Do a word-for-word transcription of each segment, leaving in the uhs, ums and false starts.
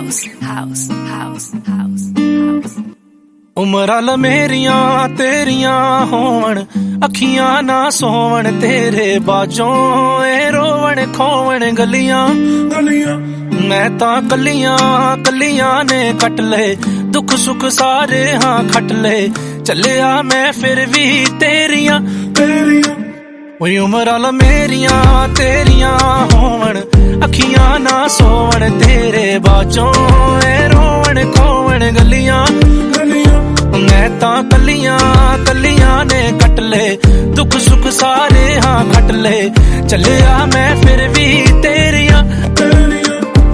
house, house, house, house, house. ਉਮਰਾਂ ਲਮੇਰੀਆਂ ਤੇਰੀਆਂ ਹੋਵਣ ਅੱਖੀਆਂ ਨਾ ਸੋਵਣ ਤੇਰੇ ਬਾਝੋਂ ਏ ਰੋਵਣ ਖੋਵਣ ਗਲੀਆਂ ਗਲੀਆਂ ਮੈਂ ਤਾਂ ਕੱਲੀਆਂ ਕੱਲੀਆਂ ਨੇ ਕੱਟ ਲਏ ਦੁੱਖ ਸੁੱਖ ਸਾਰੇ ਹਾਂ ਖੱਟ ਲਏ ਚੱਲਿਆ ਮੈਂ ਫਿਰ ਵੀ ਤੇਰੀਆਂ ਤੇਰੀਆਂ ਓਏ ਉਮਰਾਂ ਲਮੇਰੀਆਂ ਤੇਰੀਆਂ ਹੋਵਣ ਅੱਖੀਆਂ ਨਾ ਸੋਵਣ ਤੇਰੇ ਬਾਝੋਂ ਏ ਰੋਵਣ ਖੋਵਣ ਗਲੀਆਂ ਮੈਂ ਤਾਂ ਕੱਲੀਆਂ ਕੱਲੀਆਂ ਨੇ ਕੱਟ ਲਏ ਦੁੱਖ ਸੁੱਖ ਸਾਰੇ ਹਾਂ ਖੱਟ ਲਏ ਚੱਲਿਆ ਮੈਂ ਫਿਰ ਵੀ ਤੇਰੀਆਂ ਤੇਰੀਆਂ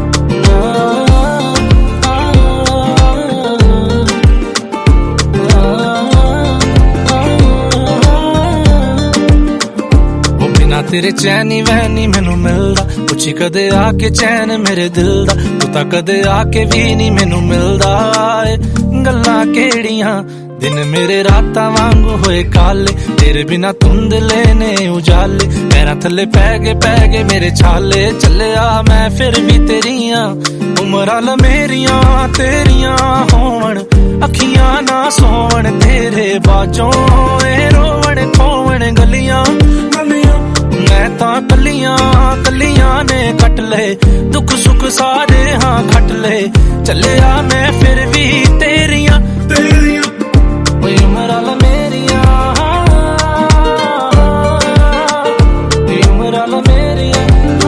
ਉਹ ਬਿਨਾਂ ਤੇਰੇ ਚੈਨ ਨੀ ਵੈਨ ਨੀ ਮੈਨੂੰ ਮਿਲਦਾ ਪੁੱਛੀ ਕਦੇ ਆ ਕੇ ਚੈਨ ਮੇਰੇ ਦਿਲ ਦਾ ਤੂੰ ਤਾਂ ਕਦੇ ਆ ਕੇ ਵੀ ਨੀ ਮੈਨੂੰ ਮਿਲਦਾ ਏ ਗੱਲਾਂ ਕਿਹੜੀਆਂ ਦਿਨ ਮੇਰੇ ਰਾਤਾਂ ਵਾਂਗੂ ਹੋਏ ਕਾਲੇ ਤੇਰੇ ਬਿਨਾ ਧੁੰਦਲੇ ਨੇ ਉਜਾਲੇ ਪੈਰਾਂ ਥੱਲੇ ਪੈ ਗਏ ਪੈ ਗਏ ਮੇਰੇ ਛਾਲੇ ਚੱਲਿਆ ਮੈਂ ਫਿਰ ਵੀ ਤੇਰੀਆਂ ਉਮਰਾਂ ਲਮੇਰੀਆਂ ਤੇਰੀਆਂ ਹੋਵਣ ਅੱਖੀਆਂ ਨਾ ਸੋਵਣ ਤੇਰੇ ਬਾਝੋਂ ਏ ਰੋਵਣ ਖੋਵਣ ਗਲੀਆਂ ਮੈਂ ਤਾਂ ਕੱਲੀਆਂ ਕੱਲੀਆਂ ਨੇ ਕੱਟ ਲਏ ਦੁੱਖ ਸੁੱਖ ਸਾਰੇ ਹਾਂ ਖੱਟ ਲਏ ਚੱਲਿਆ ਮੈਂ ਫਿਰ ਵੀ ਤੇਰੀਆਂ ਤੇਰੀਆਂ ਓਏ ਉਮਰਾਂ ਲਮੇਰੀਆਂ ਓਏ ਉਮਰਾਂ ਲਮੇਰੀਆਂ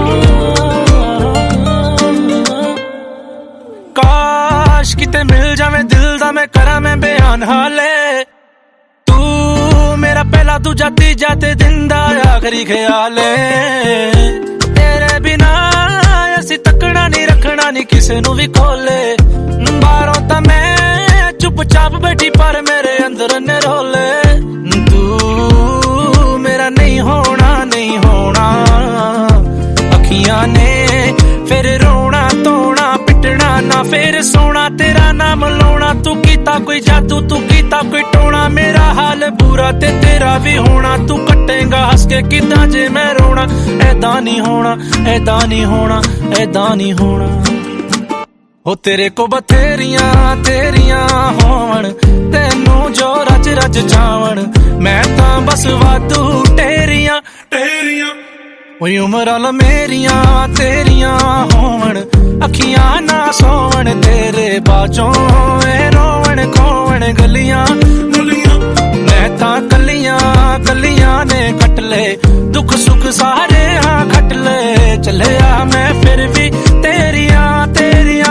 ਕਾਸ਼ ਕਿਤੇ ਮਿਲ ਜਾਵੇ ਦਿਲ ਦਾ ਮੈਂ ਕਰਾਂ ਮੈਂ ਬਿਆਨ ਹਾਲੇ ਤੂੰ ਮੇਰਾ ਪਹਿਲਾ ਦੂਜਾ ਤੀਜਾ ਤੇ ਦਿਨ ਦਾ ਆਖਰੀ ਖਿਆਲ ਤੇਰੇ ਬਿਨਾ ਅਸੀਂ ਤੱਕਣਾ ਨਹੀਂ ਰੱਖਣਾ ਨਹੀਂ ਕਿਸੇ ਨੂੰ ਵੀ ਖੋਲੇ ਬਾਹਰੋਂ ਤਾਂ ਮੈਂ ਚੁੱਪ ਚਾਪ ਬੈਠੀ ਪਰ ਮੇਰੇ ਅੰਦਰ ਨਿਰੋਲੇ ਤੂੰ ਮੇਰਾ ਨਹੀਂ ਹੋਣਾ ਨਹੀਂ ਹੋਣਾ ਅੱਖੀਆਂ ਨੇ ਫਿਰ ਰੋਣਾ ਧੋਣਾ ਪਿੱਟਣਾ ਨਾ ਫਿਰ ਸੋਣਾ ਤੇਰਾ ਨਾਮ ਲਾਉਣਾ ਤੂੰ ਕੀਤਾ ਕੋਈ ਜਾਦੂ ਤੂੰ ਕੀਤਾ ਕੋਈ ਟੋਣਾ ਮੇਰਾ ਹਾਲ ਬੁਰਾ ਤੇ ਤੇਰਾ ਵੀ ਹੋਣਾ ਤੂੰ ਕੱਟੇਗਾ ਹੱਸ ਕੇ ਕਿੱਦਾਂ ਜੇ ਮੈਂ ਰੋਣਾ ਐਦਾਂ ਨਹੀਂ ਹੋਣਾ ਐਦਾਂ ਨਹੀਂ ਹੋਣਾ ਐਦਾਂ ਨਹੀਂ ਹੋਣਾ ਹੋ ਤੇਰੇ ਕੋ ਬਥੇਰੀਆਂ ਤੇਰੀਆਂ ਹੋਵਣ ਤੈਨੂੰ ਜੋ ਰਜ ਰਜ ਜਾਵਣ ਮੈਂ ਤਾਂ ਬਸ ਵਾਧੂ ਟੇਰੀਆਂ ਟੇਰੀਆਂ ਓਏ ਉਮਰਾਂ ਲਮੇਰੀਆਂ ਤੇਰੀਆਂ ਹੋਵਣ ਅੱਖੀਆਂ ਨਾ ਸੋਵਣ ਤੇਰੇ ਬਾਝੋਂ ਏ ਰੋਵਣ ਖੋਵਣ ਗਲੀਆਂ ਗਲੀਆਂ ਮੈਂ ਤਾਂ ਕੱਲੀਆਂ ਕੱਲੀਆਂ ਨੇ ਕੱਟ ਲਏ ਦੁੱਖ ਸੁੱਖ ਸਾਰੇ ਹਾਂ ਖੱਟ ਲਏ ਚੱਲਿਆ ਮੈਂ ਫਿਰ ਵੀ ਤੇਰੀਆਂ ਤੇਰੀਆਂ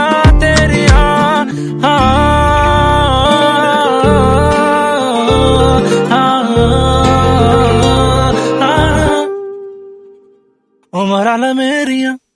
ਉਮਰਾਂ ਲਮੇਰੀਆਂ